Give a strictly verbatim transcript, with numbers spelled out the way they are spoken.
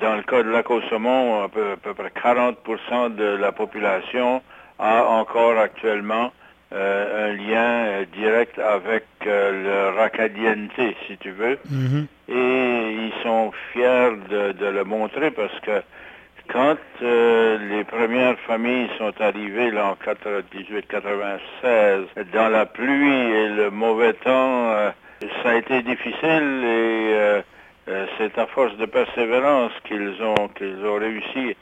dans le cas de lac au saumon, à peu, à peu près quarante pour cent de la population a encore actuellement euh, un lien euh, direct avec euh, le racadienté, si tu veux. Mhm. Et ils sont fiers de, de le montrer parce que quand euh, les premières familles sont arrivées là, en dix-huit quatre-vingt-seize, dans la pluie et le mauvais temps, euh, ça a été difficile et euh, euh, c'est à force de persévérance qu'ils ont qu'ils ont réussi